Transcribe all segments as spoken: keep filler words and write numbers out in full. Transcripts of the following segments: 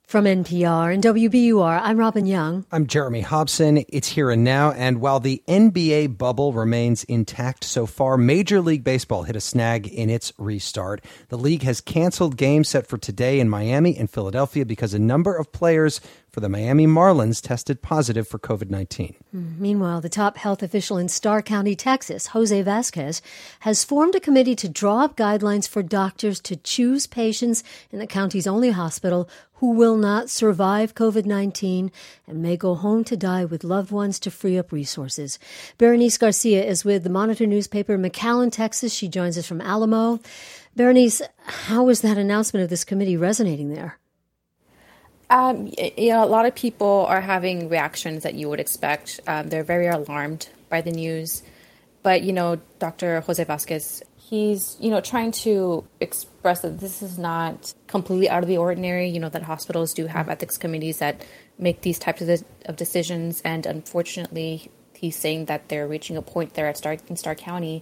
From N P R and W B U R, I'm Robin Young. I'm Jeremy Hobson. It's here and now, and while the N B A bubble remains intact so far, Major League Baseball hit a snag in its restart. The league has canceled games set for today in Miami and Philadelphia because a number of players for the Miami Marlins tested positive for covid nineteen. Meanwhile, the top health official in Starr County, Texas, Jose Vasquez, has formed a committee to draw up guidelines for doctors to choose patients in the county's only hospital who will not survive covid nineteen and may go home to die with loved ones to free up resources. Berenice Garcia is with the Monitor newspaper in McAllen, Texas. She joins us from Alamo. Berenice, how is that announcement of this committee resonating there? Um, you know, a lot of people are having reactions that you would expect. Um, they're very alarmed by the news. But, you know, Doctor Jose Vasquez, he's, you know, trying to express that this is not completely out of the ordinary, you know, that hospitals do have ethics committees that make these types of, of decisions. And unfortunately, he's saying that they're reaching a point there at Starr, in Starr County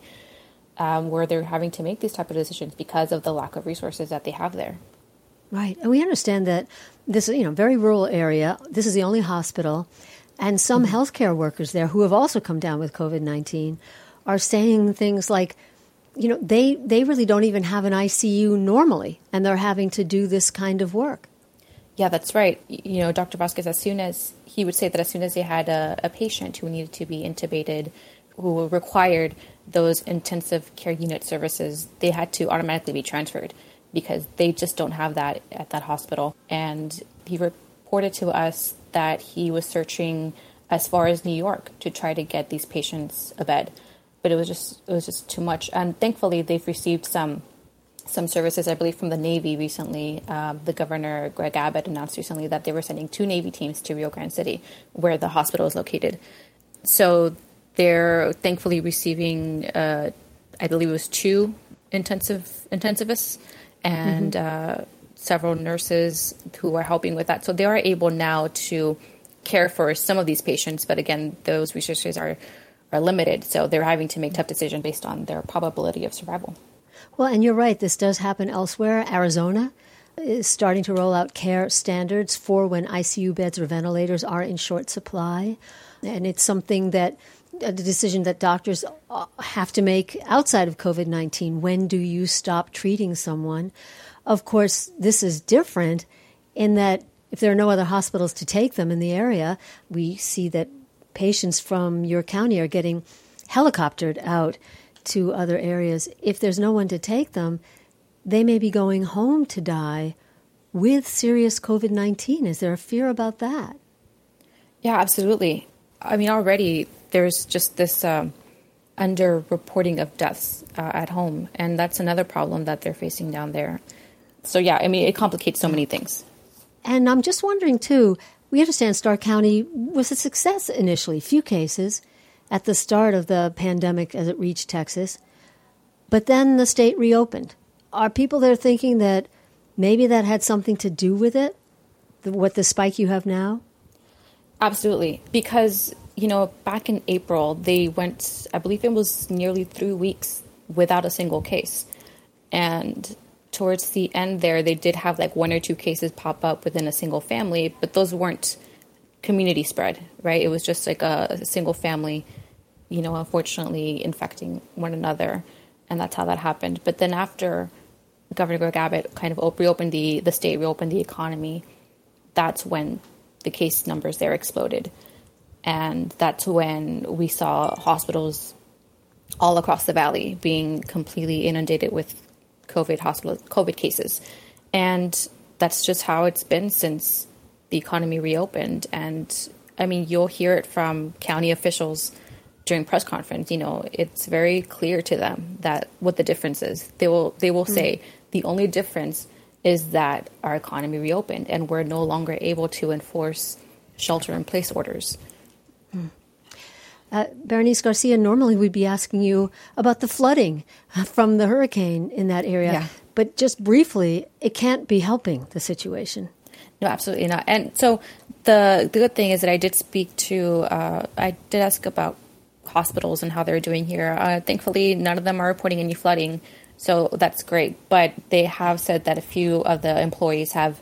um, where they're having to make these type of decisions because of the lack of resources that they have there. Right. And we understand that this is, you know, very rural area. This is the only hospital. And some mm-hmm. healthcare workers there who have also come down with covid nineteen are saying things like, you know, they, they really don't even have an I C U normally, and they're having to do this kind of work. Yeah, that's right. You know, Doctor Vasquez, as soon as he would say that as soon as they had a, a patient who needed to be intubated, who required those intensive care unit services, they had to automatically be transferred, because they just don't have that at that hospital. And he reported to us that he was searching as far as New York to try to get these patients a bed. But it was just it was just too much. And thankfully, they've received some some services, I believe, from the Navy recently. Um, the governor, Greg Abbott, announced recently that they were sending two Navy teams to Rio Grande City, where the hospital is located. So they're thankfully receiving, uh, I believe it was two intensive intensivists, and mm-hmm. uh, several nurses who are helping with that. So they are able now to care for some of these patients. But again, those resources are, are limited. So they're having to make tough decisions based on their probability of survival. Well, and you're right. This does happen elsewhere. Arizona is starting to roll out care standards for when I C U beds or ventilators are in short supply. And it's something that a decision that doctors have to make outside of covid nineteen. When do you stop treating someone? Of course, this is different in that if there are no other hospitals to take them in the area, we see that patients from your county are getting helicoptered out to other areas. If there's no one to take them, they may be going home to die with serious covid nineteen. Is there a fear about that? Yeah, absolutely. I mean, already there's just this um, under-reporting of deaths uh, at home, and that's another problem that they're facing down there. So, yeah, I mean, it complicates so many things. And I'm just wondering, too, we understand Starr County was a success initially, few cases at the start of the pandemic as it reached Texas, but then the state reopened. Are people there thinking that maybe that had something to do with it, the, what the spike you have now? Absolutely, because, you know, back in April, they went, I believe it was nearly three weeks without a single case. And towards the end there, they did have like one or two cases pop up within a single family, but those weren't community spread, right? It was just like a, a single family, you know, unfortunately infecting one another. And that's how that happened. But then after Governor Greg Abbott kind of op- reopened the, the state, reopened the economy, that's when the case numbers there exploded. And that's when we saw hospitals all across the valley being completely inundated with COVID hospital COVID cases. And that's just how it's been since the economy reopened. And I mean, you'll hear it from county officials during press conference. You know, it's very clear to them that what the difference is. They will they will mm-hmm. say the only difference is that our economy reopened and we're no longer able to enforce shelter-in-place orders. Mm. Uh, Berenice Garcia, normally we'd be asking you about the flooding from the hurricane in that area. Yeah. But just briefly, it can't be helping the situation. No, absolutely not. And so the, the good thing is that I did speak to, uh, I did ask about hospitals and how they're doing here. Uh, thankfully, none of them are reporting any flooding. So that's great. But they have said that a few of the employees have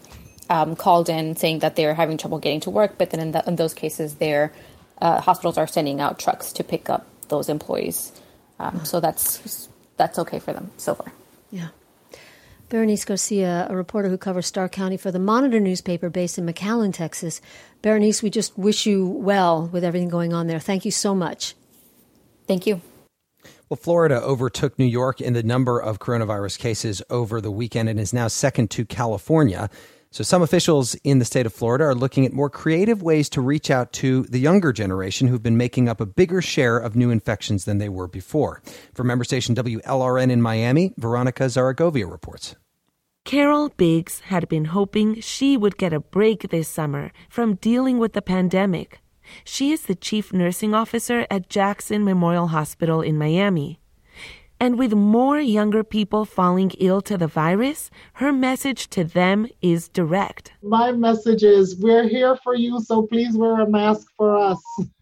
um, called in saying that they're having trouble getting to work, but then in, the, in those cases, their uh, hospitals are sending out trucks to pick up those employees. Um, so that's that's okay for them so far. Yeah. Berenice Garcia, a reporter who covers Starr County for the Monitor newspaper based in McAllen, Texas. Berenice, we just wish you well with everything going on there. Thank you so much. Thank you. Well, Florida overtook New York in the number of coronavirus cases over the weekend and is now second to California. So some officials in the state of Florida are looking at more creative ways to reach out to the younger generation who've been making up a bigger share of new infections than they were before. For member station W L R N in Miami, Veronica Zaragovia reports. Carol Biggs had been hoping she would get a break this summer from dealing with the pandemic. She is the chief nursing officer at Jackson Memorial Hospital in Miami. And with more younger people falling ill to the virus, her message to them is direct. My message is, we're here for you, so please wear a mask for us.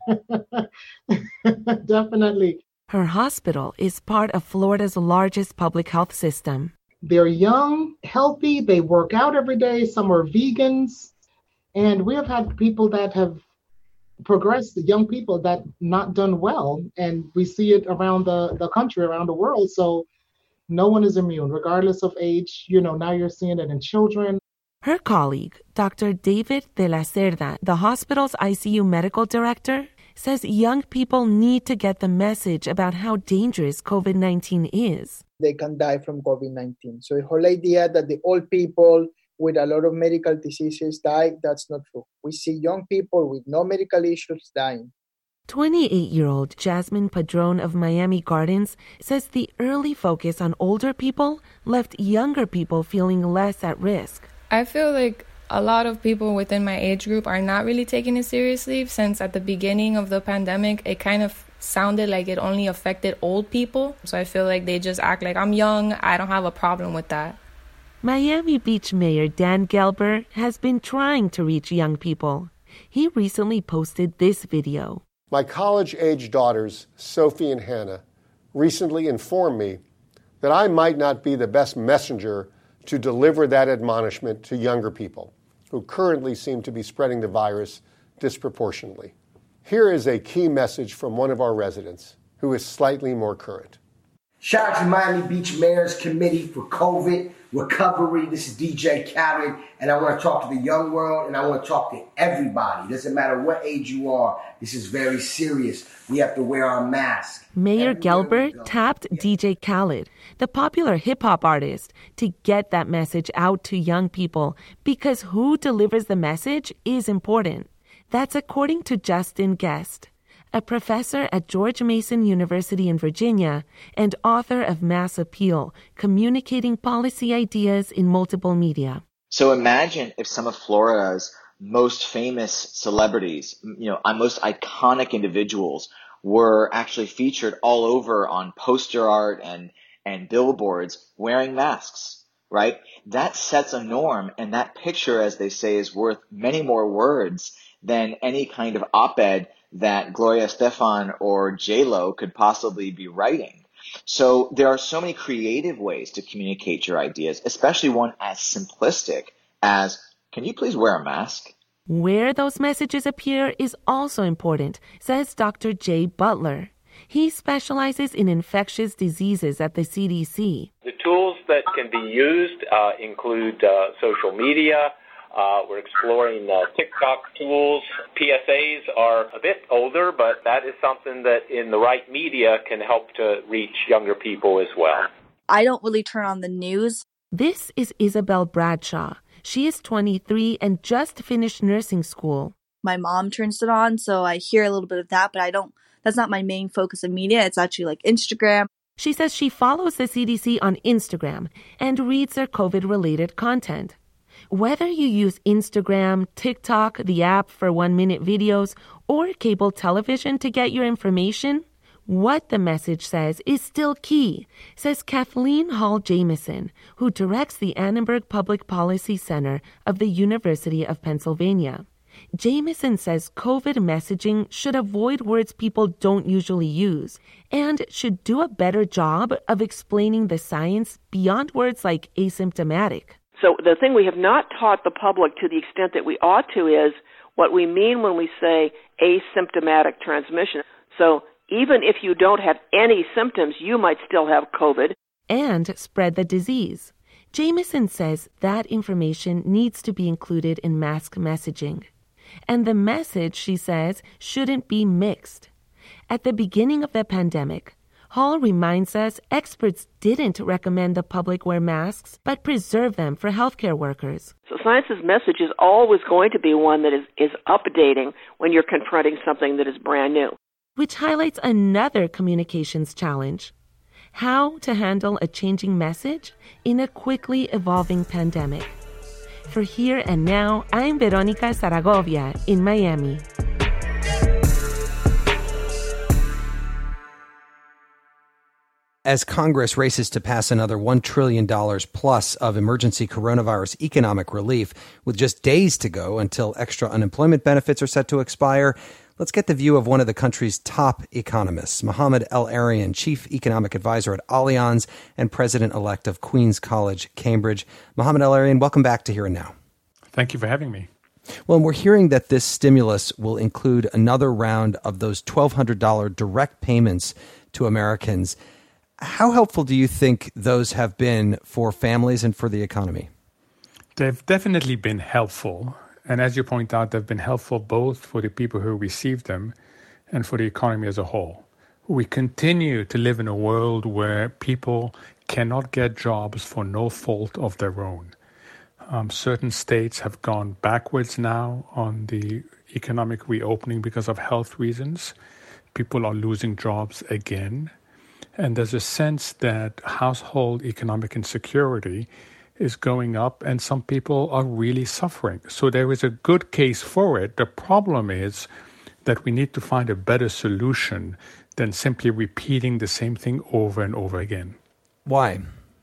Definitely. Her hospital is part of Florida's largest public health system. They're young, healthy, they work out every day, some are vegans, and we have had people that have progressed, young people that not done well, and we see it around the, the country, around the world. So no one is immune, regardless of age. You know, now you're seeing it in children. Her colleague, Doctor David De La Cerda, the hospital's I C U medical director, says young people need to get the message about how dangerous COVID nineteen is. They can die from COVID nineteen. So the whole idea that the old people with a lot of medical diseases die, that's not true. We see young people with no medical issues dying. twenty-eight-year-old Jasmine Padron of Miami Gardens says the early focus on older people left younger people feeling less at risk. I feel like a lot of people within my age group are not really taking it seriously, since at the beginning of the pandemic, it kind of sounded like it only affected old people. So I feel like they just act like, I'm young, I don't have a problem with that. Miami Beach Mayor Dan Gelber has been trying to reach young people. He recently posted this video. My college-age daughters, Sophie and Hannah, recently informed me that I might not be the best messenger to deliver that admonishment to younger people who currently seem to be spreading the virus disproportionately. Here is a key message from one of our residents who is slightly more current. Shout out to Miami Beach Mayor's Committee for COVID Recovery. This is D J Khaled, and I want to talk to the young world, and I want to talk to everybody. It doesn't matter what age you are. This is very serious. We have to wear our mask. Mayor Gelber tapped D J Khaled, the popular hip-hop artist, to get that message out to young people, because who delivers the message is important. That's according to Justin Guest, a professor at George Mason University in Virginia and author of Mass Appeal, Communicating Policy Ideas in Multiple Media. So imagine if some of Florida's most famous celebrities, you know, most iconic individuals were actually featured all over on poster art and, and billboards wearing masks, right? That sets a norm, and that picture, as they say, is worth many more words than any kind of op-ed that Gloria Estefan or J-Lo could possibly be writing. So there are so many creative ways to communicate your ideas, especially one as simplistic as, can you please wear a mask? Where those messages appear is also important, says Doctor Jay Butler. He specializes in infectious diseases at the C D C. The tools that can be used uh, include uh, social media. Uh, we're exploring uh, TikTok tools. P S As are a bit older, but that is something that in the right media can help to reach younger people as well. I don't really turn on the news. This is Isabel Bradshaw. She is twenty-three and just finished nursing school. My mom turns it on, so I hear a little bit of that, but I don't, that's not my main focus of media. It's actually like Instagram. She says she follows the C D C on Instagram and reads their COVID-related content. Whether you use Instagram, TikTok, the app for one-minute videos, or cable television to get your information, what the message says is still key, says Kathleen Hall Jamieson, who directs the Annenberg Public Policy Center of the University of Pennsylvania. Jamieson says COVID messaging should avoid words people don't usually use and should do a better job of explaining the science beyond words like asymptomatic. So the thing we have not taught the public to the extent that we ought to is what we mean when we say asymptomatic transmission. So even if you don't have any symptoms, you might still have COVID. And spread the disease. Jamieson says that information needs to be included in mask messaging. And the message, she says, shouldn't be mixed. At the beginning of the pandemic, Hall reminds us experts didn't recommend the public wear masks, but preserve them for healthcare workers. So science's message is always going to be one that is, is updating when you're confronting something that is brand new. Which highlights another communications challenge: how to handle a changing message in a quickly evolving pandemic. For Here and Now, I'm Veronica Zaragovia in Miami. As Congress races to pass another one trillion dollars plus of emergency coronavirus economic relief, with just days to go until extra unemployment benefits are set to expire, let's get the view of one of the country's top economists, Mohamed El-Erian, Chief Economic Advisor at Allianz and President-elect of Queen's College, Cambridge. Mohamed El-Erian, welcome back to Here and Now. Thank you for having me. Well, we're hearing that this stimulus will include another round of those twelve hundred dollars direct payments to Americans. How helpful do you think those have been for families and for the economy? They've definitely been helpful. And as you point out, they've been helpful both for the people who received them and for the economy as a whole. We continue to live in a world where people cannot get jobs for no fault of their own. Um, certain states have gone backwards now on the economic reopening because of health reasons. People are losing jobs again. And there's a sense that household economic insecurity is going up and some people are really suffering. So there is a good case for it. The problem is that we need to find a better solution than simply repeating the same thing over and over again. Why?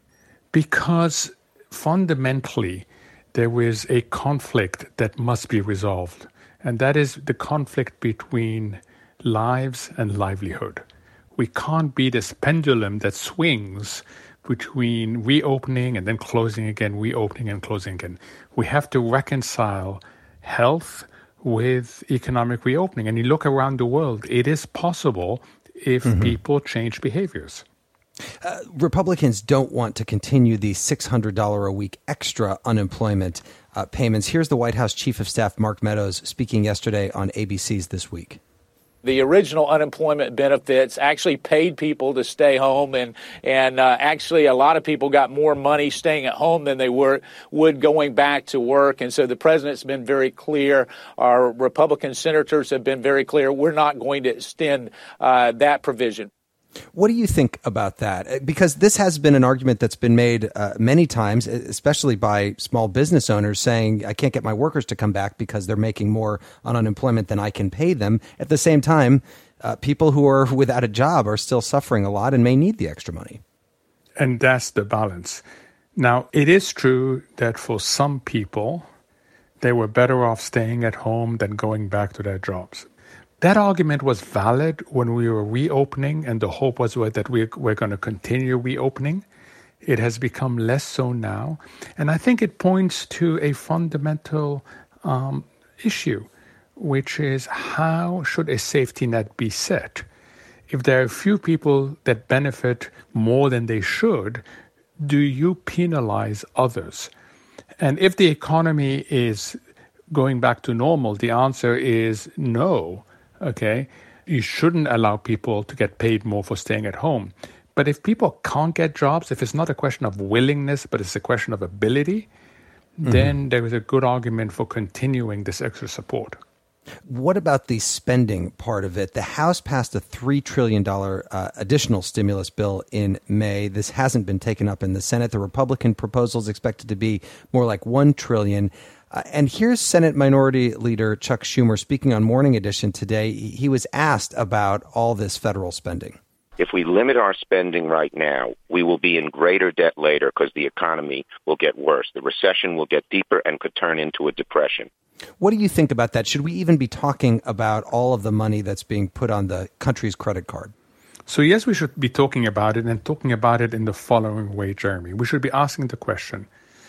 Because fundamentally there is a conflict that must be resolved. And that is the conflict between lives and livelihood. We can't be this pendulum that swings between reopening and then closing again, reopening and closing again. We have to reconcile health with economic reopening. And you look around the world, it is possible if mm-hmm. people change behaviors. Uh, Republicans don't want to continue the six hundred dollars a week extra unemployment uh, payments. Here's the White House Chief of Staff, Mark Meadows, speaking yesterday on A B C's This Week. The original unemployment benefits actually paid people to stay home, and and uh, actually a lot of people got more money staying at home than they were would going back to work. And so the president's been very clear. Our Republican senators have been very clear. We're not going to extend uh, that provision. What do you think about that? Because this has been an argument that's been made uh, many times, especially by small business owners saying, I can't get my workers to come back because they're making more on unemployment than I can pay them. At the same time, uh, people who are without a job are still suffering a lot and may need the extra money. And that's the balance. Now, it is true that for some people, they were better off staying at home than going back to their jobs. That argument was valid when we were reopening, and the hope was that we're, we're going to continue reopening. It has become less so now. And I think it points to a fundamental um, issue, which is how should a safety net be set? If there are a few people that benefit more than they should, do you penalize others? And if the economy is going back to normal, the answer is no. Okay, you shouldn't allow people to get paid more for staying at home. But if people can't get jobs, if it's not a question of willingness, but it's a question of ability, mm-hmm. then there is a good argument for continuing this extra support. What about the spending part of it? The House passed a three trillion dollars uh, additional stimulus bill in May. This hasn't been taken up in the Senate. The Republican proposal is expected to be more like one trillion dollars. Uh, and here's Senate Minority Leader Chuck Schumer speaking on Morning Edition today. He was asked about all this federal spending. If we limit our spending right now, we will be in greater debt later because the economy will get worse. The recession will get deeper and could turn into a depression. What do you think about that? Should we even be talking about all of the money that's being put on the country's credit card? So yes, we should be talking about it and talking about it in the following way, Jeremy. We should be asking the question,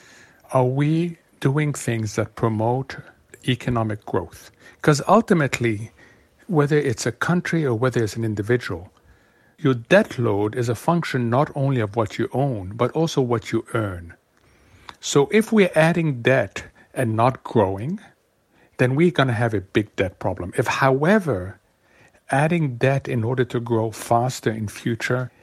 are we doing things that promote economic growth? Because ultimately, whether it's a country or whether it's an individual, your debt load is a function not only of what you own, but also what you earn. So if we're adding debt and not growing, then we're going to have a big debt problem. If, however, adding debt in order to grow faster in future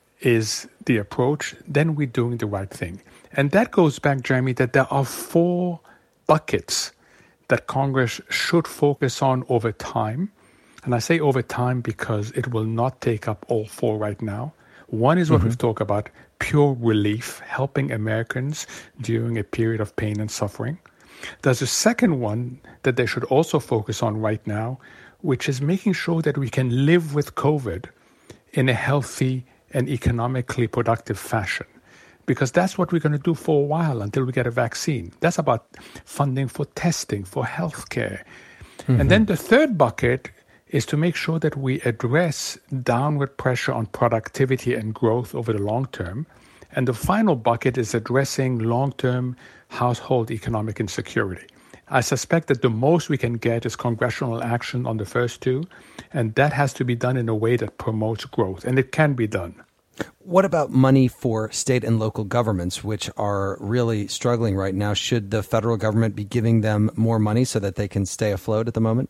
is the approach, then we're doing the right thing. And that goes back, Jeremy, that there are four buckets that Congress should focus on over time. And I say over time because it will not take up all four right now. One is what mm-hmm. we've talked about, pure relief, helping Americans during a period of pain and suffering. There's a second one that they should also focus on right now, which is making sure that we can live with COVID in a healthy and economically productive fashion. Because that's what we're going to do for a while until we get a vaccine. That's about funding for testing, for healthcare. Mm-hmm. And then the third bucket is to make sure that we address downward pressure on productivity and growth over the long term. And the final bucket is addressing long-term household economic insecurity. I suspect that the most we can get is congressional action on the first two, and that has to be done in a way that promotes growth, and it can be done. What about money for state and local governments, which are really struggling right now? Should the federal government be giving them more money so that they can stay afloat at the moment?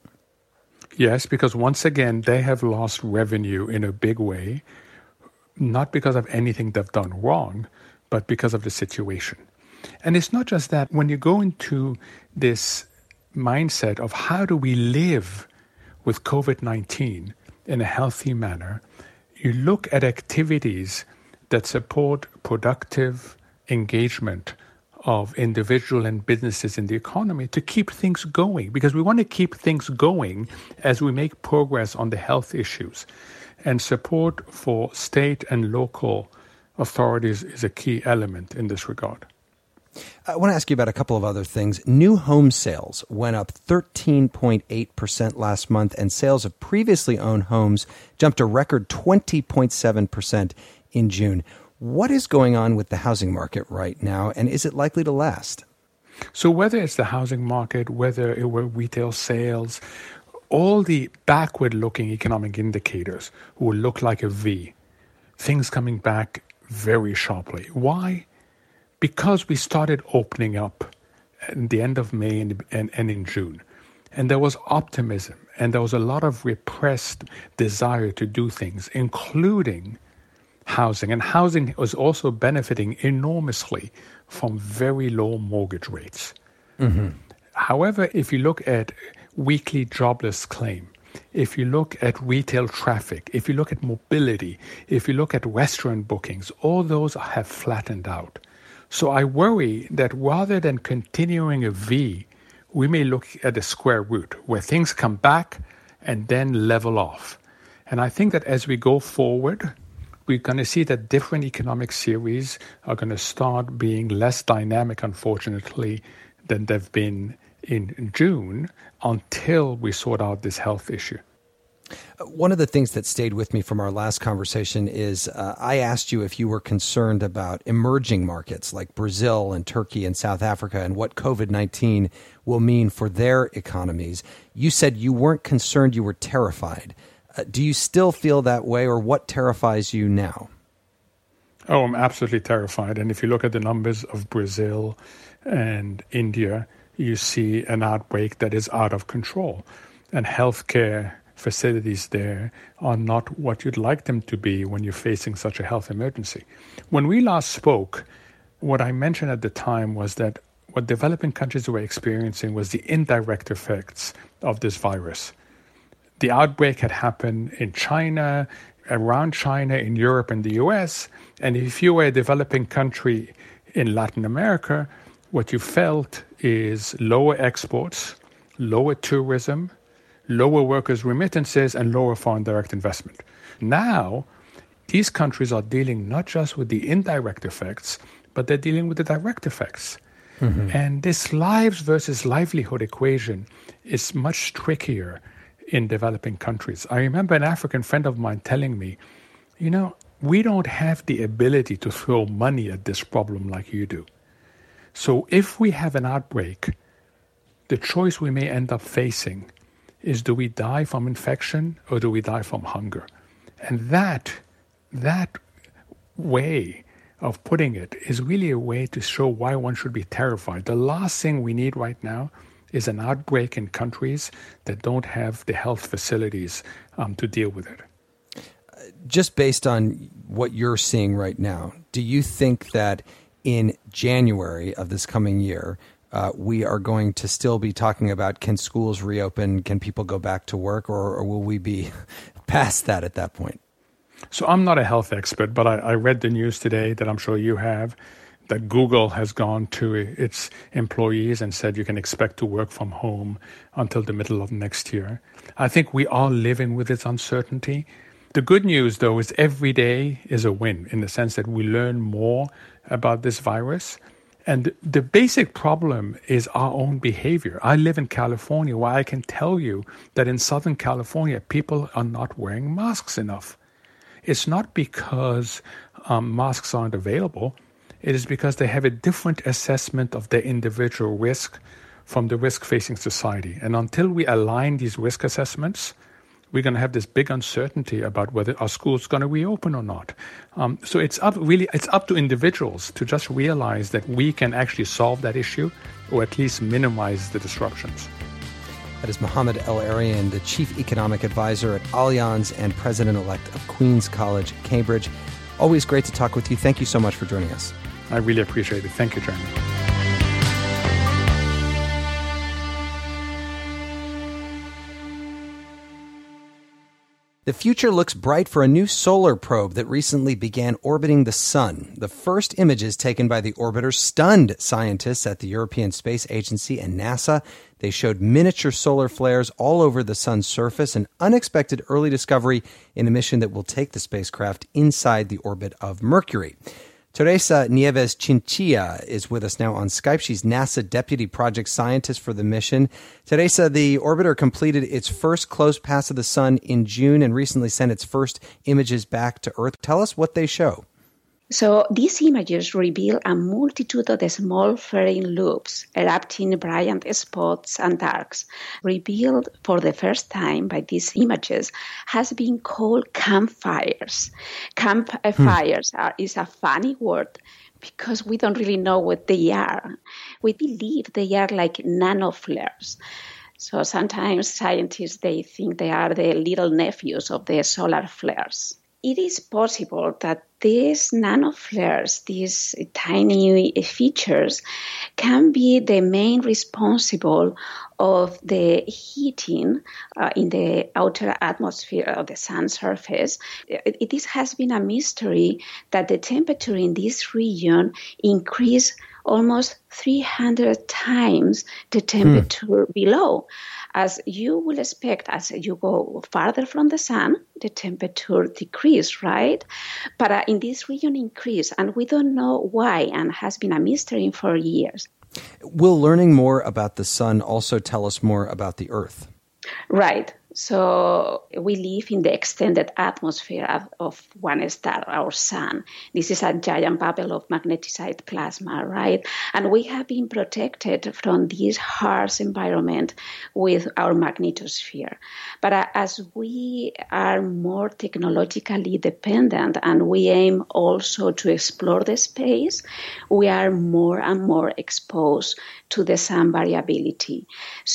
Yes, because once again, they have lost revenue in a big way, not because of anything they've done wrong, but because of the situation. And it's not just that. When you go into this mindset of how do we live with COVID nineteen in a healthy manner, you look at activities that support productive engagement of individual and businesses in the economy to keep things going, because we want to keep things going as we make progress on the health issues. And support for state and local authorities is a key element in this regard. I want to ask you about a couple of other things. New home sales went up thirteen point eight percent last month, and sales of previously owned homes jumped a record twenty point seven percent in June. What is going on with the housing market right now, and is it likely to last? So whether it's the housing market, whether it were retail sales, all the backward-looking economic indicators will look like a V, things coming back very sharply. Why? Because we started opening up at the end of May and, and, and in June. And there was optimism, and there was a lot of repressed desire to do things, including housing. And housing was also benefiting enormously from very low mortgage rates. Mm-hmm. However, if you look at weekly jobless claim, if you look at retail traffic, if you look at mobility, if you look at restaurant bookings, all those have flattened out. So I worry that rather than continuing a V, we may look at a square root where things come back and then level off. And I think that as we go forward, we're going to see that different economic series are going to start being less dynamic, unfortunately, than they've been in June until we sort out this health issue. One of the things that stayed with me from our last conversation is uh, I asked you if you were concerned about emerging markets like Brazil and Turkey and South Africa and what COVID nineteen will mean for their economies. You said you weren't concerned, you were terrified. Uh, do you still feel that way, or what terrifies you now? Oh, I'm absolutely terrified. And if you look at the numbers of Brazil and India, you see an outbreak that is out of control. And healthcare facilities there are not what you'd like them to be when you're facing such a health emergency. When we last spoke, what I mentioned at the time was that what developing countries were experiencing was the indirect effects of this virus. The outbreak had happened in China, around China, in Europe and the U S, and if you were a developing country in Latin America, what you felt is lower exports, lower tourism, lower workers' remittances, and lower foreign direct investment. Now, these countries are dealing not just with the indirect effects, but they're dealing with the direct effects. Mm-hmm. And this lives versus livelihood equation is much trickier in developing countries. I remember an African friend of mine telling me, you know, we don't have the ability to throw money at this problem like you do. So if we have an outbreak, the choice we may end up facing is, do we die from infection or do we die from hunger? And that, that way of putting it is really a way to show why one should be terrified. The last thing we need right now is an outbreak in countries that don't have the health facilities um, to deal with it. Just based on what you're seeing right now, do you think that in January of this coming year, uh, we are going to still be talking about, can schools reopen, can people go back to work, or, or will we be past that at that point? So I'm not a health expert, but I, I read the news today that I'm sure you have, that Google has gone to its employees and said you can expect to work from home until the middle of next year. I think we are living with this uncertainty. The good news, though, is every day is a win in the sense that we learn more about this virus. And the basic problem is our own behavior. I live in California, where I can tell you that in Southern California, people are not wearing masks enough. It's not because um, masks aren't available. It is because they have a different assessment of their individual risk from the risk facing society. And until we align these risk assessments, we're going to have this big uncertainty about whether our school's going to reopen or not. Um, so it's up really, it's up to individuals to just realize that we can actually solve that issue, or at least minimize the disruptions. That is Mohamed El-Erian, the Chief Economic Advisor at Allianz and President-elect of Queen's College, Cambridge. Always great to talk with you. Thank you so much for joining us. I really appreciate it. Thank you, Jeremy. The future looks bright for a new solar probe that recently began orbiting the sun. The first images taken by the orbiter stunned scientists at the European Space Agency and NASA. They showed miniature solar flares all over the sun's surface, an unexpected early discovery in a mission that will take the spacecraft inside the orbit of Mercury. Teresa Nieves Chinchilla is with us now on Skype. She's NASA Deputy Project Scientist for the mission. Teresa, the orbiter completed its first close pass of the sun in June and recently sent its first images back to Earth. Tell us what they show. So these images reveal a multitude of the small flaring loops, erupting bright spots and darks. Revealed for the first time by these images has been called campfires. Campfires hmm. are, is a funny word because we don't really know what they are. We believe they are like nanoflares. So sometimes scientists, they think they are the little nephews of the solar flares. It is possible that these nanoflares, these tiny features, can be the main responsible of the heating uh, in the outer atmosphere of the sun's surface. It, it has been a mystery that the temperature in this region increased almost three hundred times the temperature hmm. below. As you will expect, as you go farther from the sun, the temperature decreases, right? But uh, in this region increase, and we don't know why, and has been a mystery for years. Will learning more about the sun also tell us more about the Earth? Right. So we live in the extended atmosphere of, of one star, our sun. This is a giant bubble of magnetized plasma, right? And we have been protected from this harsh environment with our magnetosphere. But uh, as we are more technologically dependent and we aim also to explore the space, we are more and more exposed to the sun variability.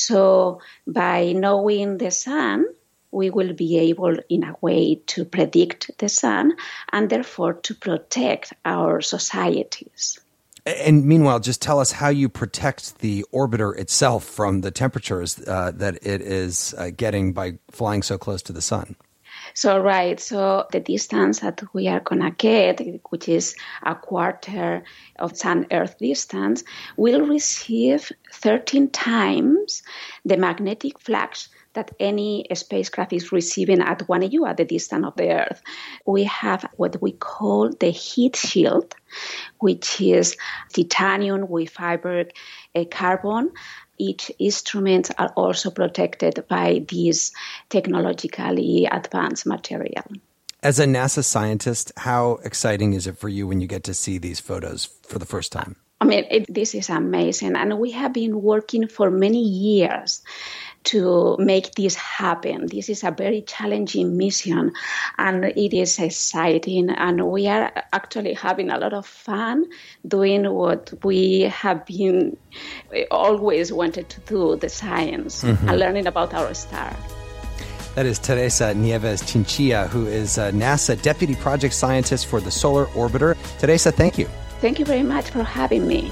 So by knowing the sun, we will be able, in a way, to predict the sun and therefore to protect our societies. And meanwhile, just tell us how you protect the orbiter itself from the temperatures uh, that it is uh, getting by flying so close to the sun. So, right. So the distance that we are going to get, which is a quarter of Sun-Earth distance, will receive thirteen times the magnetic flux that any spacecraft is receiving at one A U, at the distance of the Earth. We have what we call the heat shield, which is titanium with fiber uh, carbon. Each instrument are also protected by this technologically advanced material. As a NASA scientist, how exciting is it for you when you get to see these photos for the first time? I mean, it, this is amazing. And we have been working for many years to make this happen. This is a very challenging mission, and it is exciting. And we are actually having a lot of fun doing what we have been always wanted to do, the science, mm-hmm. and learning about our star. That is Teresa Nieves Chinchilla, who is a NASA Deputy Project Scientist for the Solar Orbiter. Teresa, thank you. Thank you very much for having me.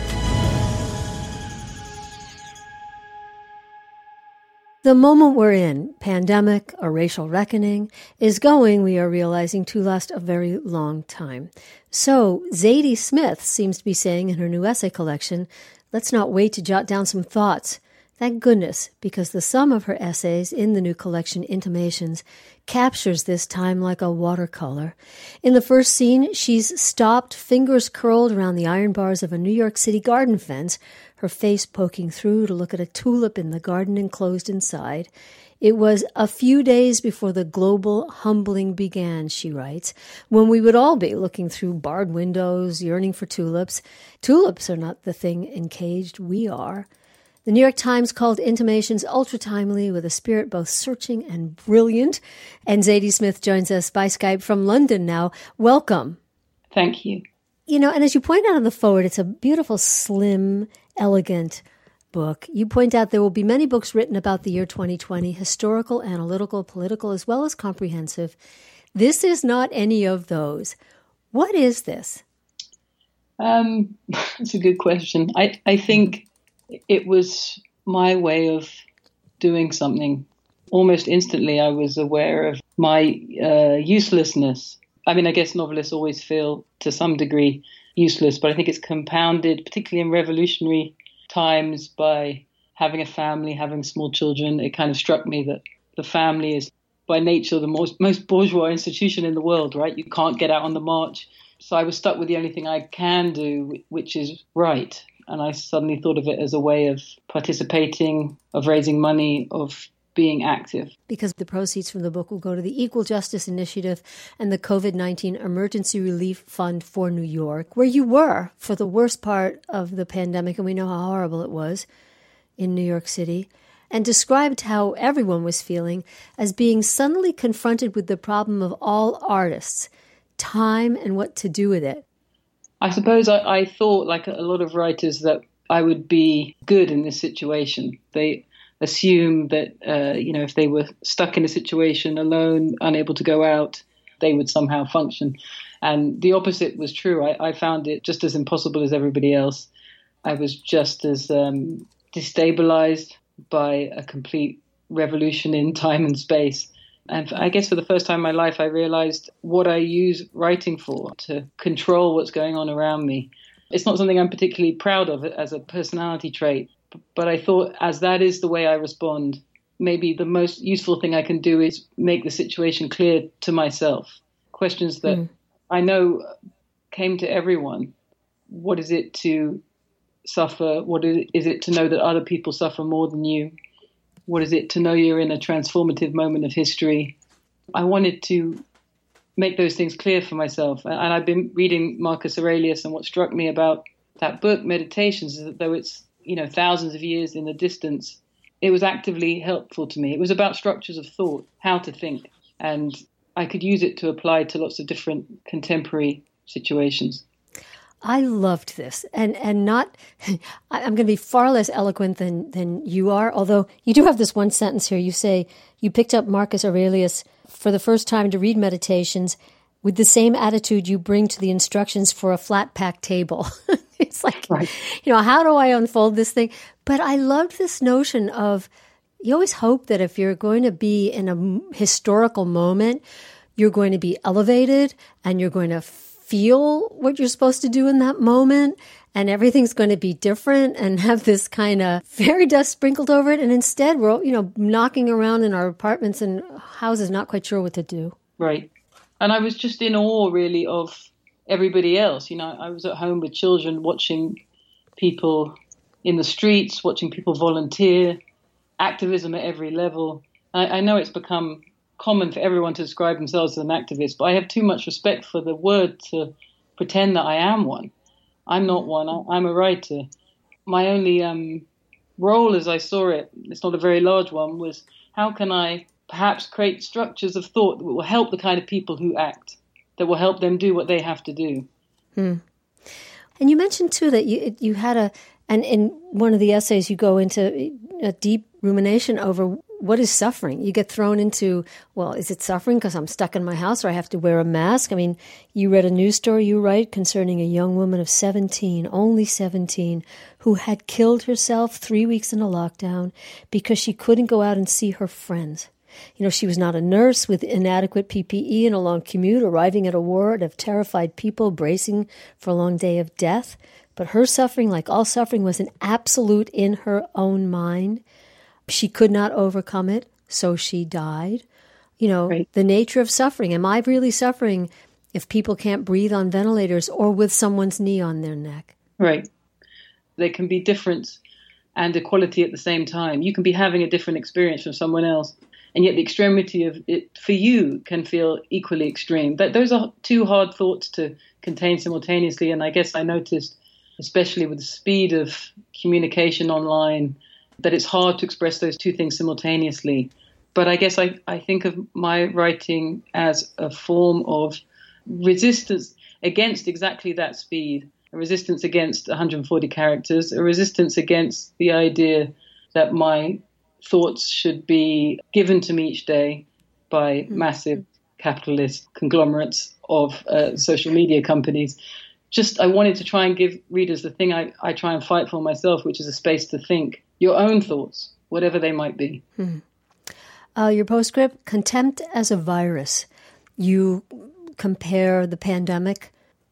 The moment we're in, pandemic, a racial reckoning, is going, we are realizing, to last a very long time. So Zadie Smith seems to be saying in her new essay collection, let's not wait to jot down some thoughts. Thank goodness, because the sum of her essays in the new collection, Intimations, captures this time like a watercolor. In the first scene, she's stopped, fingers curled around the iron bars of a New York City garden fence, her face poking through to look at a tulip in the garden enclosed inside. It was a few days before the global humbling began, she writes, when we would all be looking through barred windows, yearning for tulips. Tulips are not the thing encaged, we are. The New York Times called Intimations ultra-timely with a spirit both searching and brilliant. And Zadie Smith joins us by Skype from London now. Welcome. Thank you. You know, and as you point out on the forward, it's a beautiful, slim, elegant book. You point out there will be many books written about the year twenty twenty, historical, analytical, political, as well as comprehensive. This is not any of those. What is this? Um, that's a good question. I, I think it was my way of doing something. Almost instantly, I was aware of my uh, uselessness. I mean, I guess novelists always feel to some degree useless, but I think it's compounded, particularly in revolutionary times, by having a family, having small children. It kind of struck me that the family is by nature the most, most bourgeois institution in the world, right? You can't get out on the march. So I was stuck with the only thing I can do, which is write. And I suddenly thought of it as a way of participating, of raising money, of being active. Because the proceeds from the book will go to the Equal Justice Initiative and the COVID nineteen Emergency Relief Fund for New York, where you were for the worst part of the pandemic, and we know how horrible it was in New York City, and described how everyone was feeling as being suddenly confronted with the problem of all artists, time and what to do with it. I suppose I, I thought, like a lot of writers, that I would be good in this situation. They assume that, uh, you know, if they were stuck in a situation alone, unable to go out, they would somehow function. And the opposite was true. I, I found it just as impossible as everybody else. I was just as um, destabilized by a complete revolution in time and space. And I guess for the first time in my life, I realized what I use writing for, to control what's going on around me. It's not something I'm particularly proud of as a personality trait, but I thought as that is the way I respond, maybe the most useful thing I can do is make the situation clear to myself. Questions that mm. I know came to everyone. What is it to suffer? What is it to know that other people suffer more than you? What is it to know you're in a transformative moment of history? I wanted to make those things clear for myself. And I've been reading Marcus Aurelius, and what struck me about that book, Meditations, is that though it's, you know, thousands of years in the distance, it was actively helpful to me. It was about structures of thought, how to think. And I could use it to apply to lots of different contemporary situations. I loved this, and and not. I'm going to be far less eloquent than than you are. Although you do have this one sentence here. You say you picked up Marcus Aurelius for the first time to read Meditations with the same attitude you bring to the instructions for a flat pack table. It's like, right. you know, how do I unfold this thing? But I loved this notion of, you always hope that if you're going to be in a historical moment, you're going to be elevated and you're going to feel what you're supposed to do in that moment, and everything's going to be different and have this kind of fairy dust sprinkled over it. And instead, we're, you know, knocking around in our apartments and houses, not quite sure what to do. Right. And I was just in awe, really, of everybody else. You know, I was at home with children watching people in the streets, watching people volunteer, activism at every level. I, I know it's become common for everyone to describe themselves as an activist, but I have too much respect for the word to pretend that I am one. I'm not one. I, I'm a writer. My only um, role, as I saw it, it's not a very large one, was how can I perhaps create structures of thought that will help the kind of people who act, that will help them do what they have to do. Hmm. And you mentioned, too, that you you had a, and in one of the essays you go into a deep rumination over what is suffering. You get thrown into, well, is it suffering because I'm stuck in my house or I have to wear a mask? I mean, you read a news story you write concerning a young woman of seventeen, only seventeen, who had killed herself three weeks in a lockdown because she couldn't go out and see her friends. You know, she was not a nurse with inadequate P P E and a long commute, arriving at a ward of terrified people bracing for a long day of death. But her suffering, like all suffering, was an absolute in her own mind. She could not overcome it, so she died. You know, right. The nature of suffering. Am I really suffering if people can't breathe on ventilators or with someone's knee on their neck? Right. There can be difference and equality at the same time. You can be having a different experience from someone else, and yet the extremity of it for you can feel equally extreme. That those are two hard thoughts to contain simultaneously, and I guess I noticed, especially with the speed of communication online, that it's hard to express those two things simultaneously. But I guess I, I think of my writing as a form of resistance against exactly that speed, a resistance against one hundred forty characters, a resistance against the idea that my thoughts should be given to me each day by mm-hmm. massive capitalist conglomerates of uh, social media companies. Just I wanted to try and give readers the thing I, I try and fight for myself, which is a space to think your own thoughts, whatever they might be. Hmm. Uh, your postscript, contempt as a virus. You compare the pandemic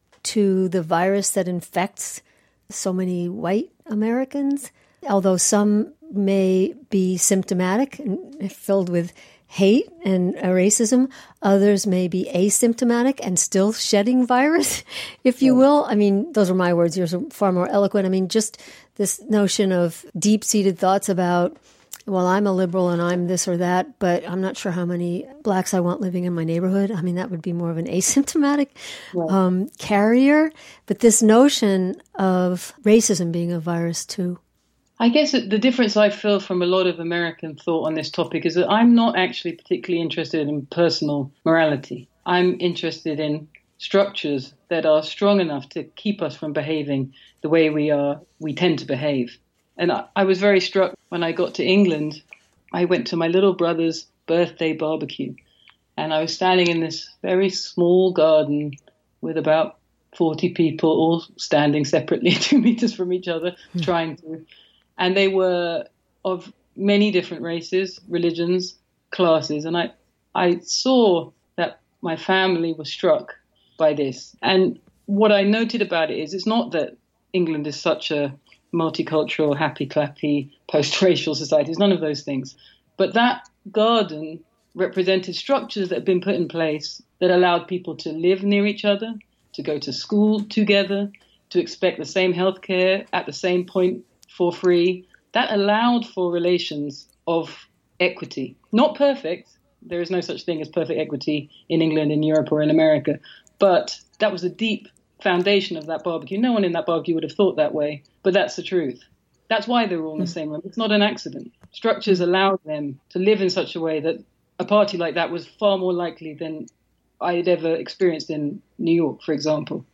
to the virus that infects so many white Americans, although some may be symptomatic and filled with hate and racism. Others may be asymptomatic and still shedding virus, if you will. I mean, those are my words. Yours are far more eloquent. I mean, just this notion of deep-seated thoughts about, well, I'm a liberal and I'm this or that, but I'm not sure how many blacks I want living in my neighborhood. I mean, that would be more of an asymptomatic yeah. um, carrier. But this notion of racism being a virus, too. I guess the difference I feel from a lot of American thought on this topic is that I'm not actually particularly interested in personal morality. I'm interested in structures that are strong enough to keep us from behaving the way we are, we tend to behave. And I, I was very struck when I got to England. I went to my little brother's birthday barbecue, and I was standing in this very small garden with about forty people all standing separately, two meters from each other, mm. trying to... And they were of many different races, religions, classes. And I, I saw that my family was struck by this. And what I noted about it is it's not that England is such a multicultural, happy-clappy, post-racial society. It's none of those things. But that garden represented structures that had been put in place that allowed people to live near each other, to go to school together, to expect the same healthcare at the same point for free. That allowed for relations of equity. Not perfect. There is no such thing as perfect equity in England, in Europe, or in America. But that was a deep foundation of that barbecue. No one in that barbecue would have thought that way, but that's the truth. That's why they were all in the same room. It's not an accident. Structures allowed them to live in such a way that a party like that was far more likely than I had ever experienced in New York, for example.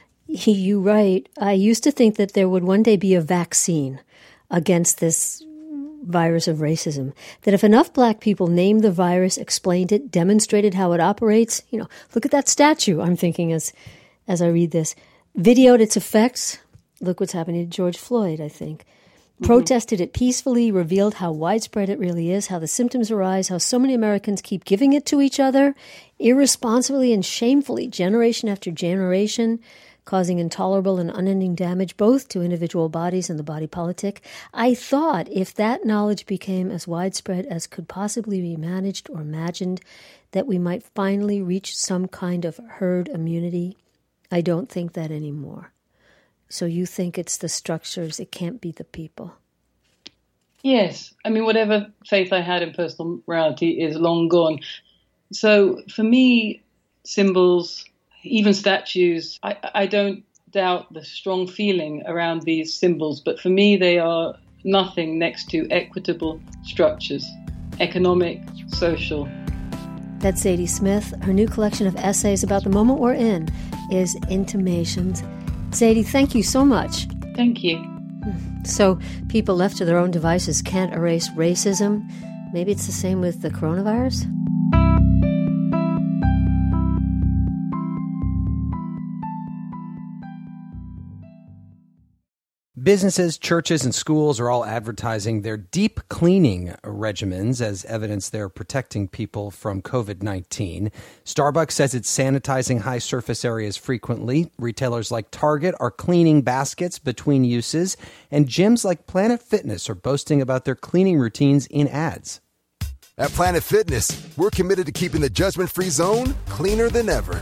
You write, I used to think that there would one day be a vaccine against this virus of racism, that if enough black people named the virus, explained it, demonstrated how it operates, you know, look at that statue, I'm thinking as as I read this, videoed its effects, look what's happening to George Floyd, I think, mm-hmm. protested it peacefully, revealed how widespread it really is, how the symptoms arise, how so many Americans keep giving it to each other, irresponsibly and shamefully, generation after generation, causing intolerable and unending damage both to individual bodies and the body politic. I thought if that knowledge became as widespread as could possibly be managed or imagined, that we might finally reach some kind of herd immunity. I don't think that anymore. So you think it's the structures, it can't be the people. Yes. I mean, whatever faith I had in personal morality is long gone. So for me, symbols, even statues, I, I don't doubt the strong feeling around these symbols, but for me they are nothing next to equitable structures, economic, social. That's Zadie Smith. Her new collection of essays about the moment we're in is Intimations. Zadie, thank you so much. Thank you. So people left to their own devices can't erase racism. Maybe it's the same with the coronavirus? Businesses, churches, and schools are all advertising their deep cleaning regimens as evidence they're protecting people from covid nineteen. Starbucks says it's sanitizing high surface areas frequently. Retailers like Target are cleaning baskets between uses. And gyms like Planet Fitness are boasting about their cleaning routines in ads. At Planet Fitness, we're committed to keeping the judgment-free zone cleaner than ever.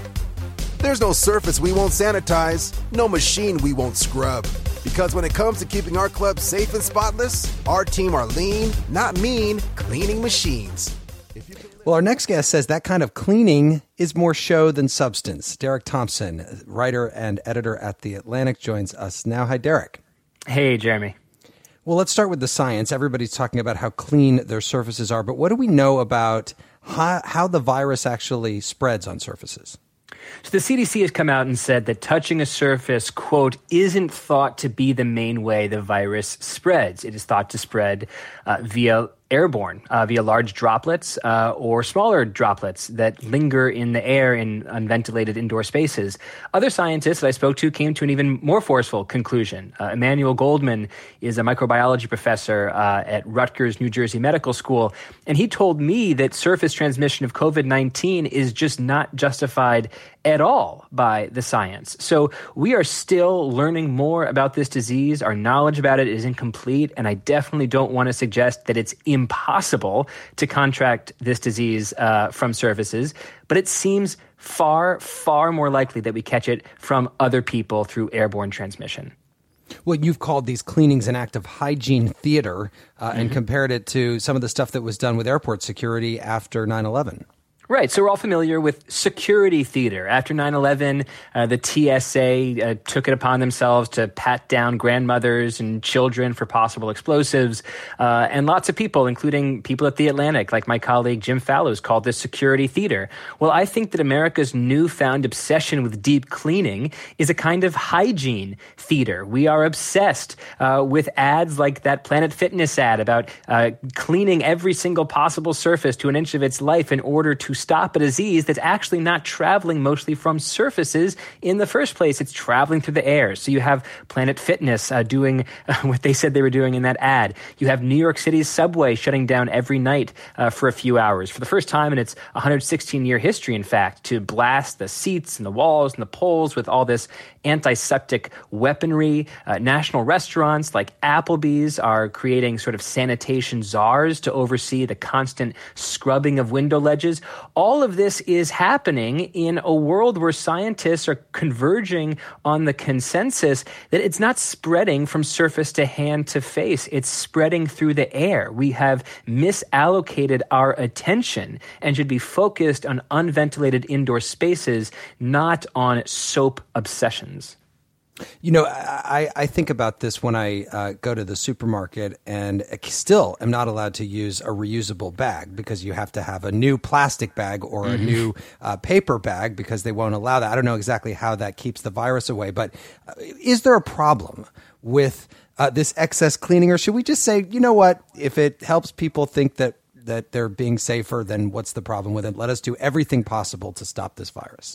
There's no surface we won't sanitize, no machine we won't scrub. Because when it comes to keeping our club safe and spotless, our team are lean, not mean, cleaning machines. Well, our next guest says that kind of cleaning is more show than substance. Derek Thompson, writer and editor at The Atlantic, joins us now. Hi, Derek. Hey, Jeremy. Well, let's start with the science. Everybody's talking about how clean their surfaces are, but what do we know about how, how the virus actually spreads on surfaces? So the C D C has come out and said that touching a surface, quote, isn't thought to be the main way the virus spreads. It is thought to spread uh, via airborne, uh, via large droplets uh, or smaller droplets that linger in the air in unventilated indoor spaces. Other scientists that I spoke to came to an even more forceful conclusion. Uh, Emmanuel Goldman is a microbiology professor uh, at Rutgers, New Jersey Medical School, and he told me that surface transmission of covid nineteen is just not justified at all by the science. So we are still learning more about this disease. Our knowledge about it is incomplete, and I definitely don't want to suggest that it's impossible to contract this disease uh, from surfaces, but it seems far, far more likely that we catch it from other people through airborne transmission. Well, you've called these cleanings an act of hygiene theater uh, Mm-hmm. and compared it to some of the stuff that was done with airport security after nine eleven. Right. So we're all familiar with security theater. After nine eleven, uh, the T S A uh, took it upon themselves to pat down grandmothers and children for possible explosives. Uh, and lots of people, including people at The Atlantic, like my colleague Jim Fallows, called this security theater. Well, I think that America's newfound obsession with deep cleaning is a kind of hygiene theater. We are obsessed uh, with ads like that Planet Fitness ad about uh, cleaning every single possible surface to an inch of its life in order to stop a disease that's actually not traveling mostly from surfaces in the first place. It's traveling through the air. So you have Planet Fitness uh, doing uh, what they said they were doing in that ad. You have New York City's subway shutting down every night uh, for a few hours, for the first time in its one hundred sixteen year history, in fact, to blast the seats and the walls and the poles with all this antiseptic weaponry. Uh, national restaurants like Applebee's are creating sort of sanitation czars to oversee the constant scrubbing of window ledges. All of this is happening in a world where scientists are converging on the consensus that it's not spreading from surface to hand to face. It's spreading through the air. We have misallocated our attention and should be focused on unventilated indoor spaces, not on soap obsessions. You know, I, I think about this when I uh, go to the supermarket and still am not allowed to use a reusable bag because you have to have a new plastic bag or a mm-hmm. new uh, paper bag because they won't allow that. I don't know exactly how that keeps the virus away, but uh, is there a problem with uh, this excess cleaning, or should we just say, you know what, if it helps people think that that they're being safer, then what's the problem with it? Let us do everything possible to stop this virus.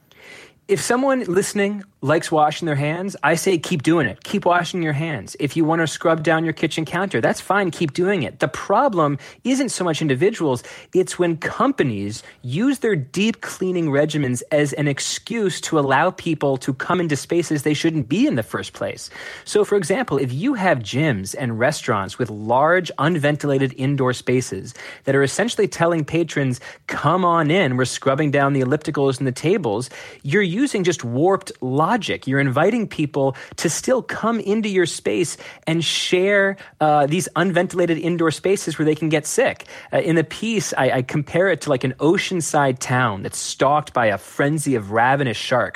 If someone listening likes washing their hands, I say keep doing it. Keep washing your hands. If you want to scrub down your kitchen counter, that's fine. Keep doing it. The problem isn't so much individuals. It's when companies use their deep cleaning regimens as an excuse to allow people to come into spaces they shouldn't be in the first place. So, for example, if you have gyms and restaurants with large unventilated indoor spaces that are essentially telling patrons, come on in, we're scrubbing down the ellipticals and the tables, you're using just warped logic. You're inviting people to still come into your space and share uh, these unventilated indoor spaces where they can get sick. Uh, in the piece, I, I compare it to like an oceanside town that's stalked by a frenzy of ravenous sharks.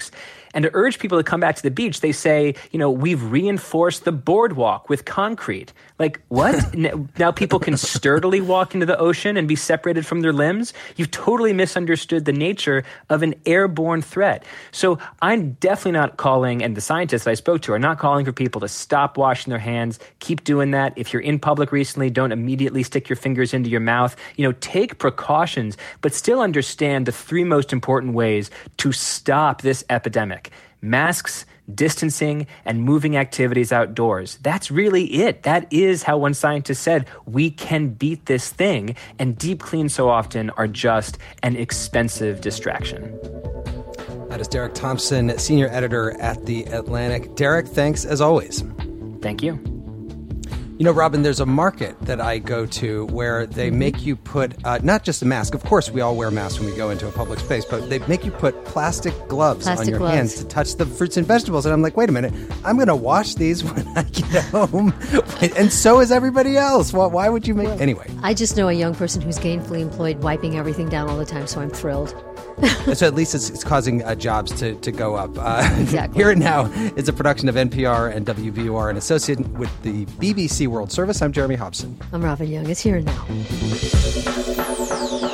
And to urge people to come back to the beach, they say, you know, we've reinforced the boardwalk with concrete. Like, what? Now people can sturdily walk into the ocean and be separated from their limbs? You've totally misunderstood the nature of an airborne threat. So I'm definitely not calling, and the scientists I spoke to are not calling for people to stop washing their hands. Keep doing that. If you're in public recently, don't immediately stick your fingers into your mouth. You know, take precautions, but still understand the three most important ways to stop this epidemic. Masks, distancing, and moving activities outdoors. That's really it. That is how one scientist said we can beat this thing, and deep cleans so often are just an expensive distraction. That is Derek Thompson, senior editor at The Atlantic. Derek, thanks as always. Thank you. You know, Robin, there's a market that I go to where they make you put, uh, not just a mask. Of course, we all wear masks when we go into a public space, but they make you put plastic gloves plastic on your gloves. hands to touch the fruits and vegetables. And I'm like, wait a minute, I'm going to wash these when I get home. And so is everybody else. Why, why would you make... Anyway. I just know a young person who's gainfully employed wiping everything down all the time, so I'm thrilled. So at least it's, it's causing uh, jobs to, to go up. Uh, exactly. Here and Now is a production of N P R and W V O R, an associate with the B B C World Service. I'm Jeremy Hobson. I'm Robin Young. It's Here and Now.